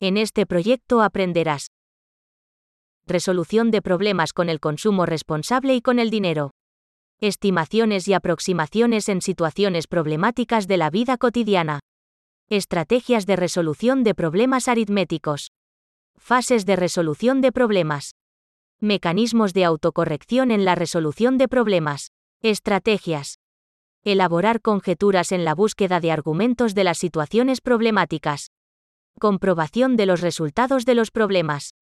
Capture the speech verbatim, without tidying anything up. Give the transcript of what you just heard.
En este proyecto aprenderás resolución de problemas con el consumo responsable y con el dinero. Estimaciones y aproximaciones en situaciones problemáticas de la vida cotidiana. Estrategias de resolución de problemas aritméticos. Fases de resolución de problemas. Mecanismos de autocorrección en la resolución de problemas. Estrategias. Elaborar conjeturas en la búsqueda de argumentos de las situaciones problemáticas. Comprobación de los resultados de los problemas.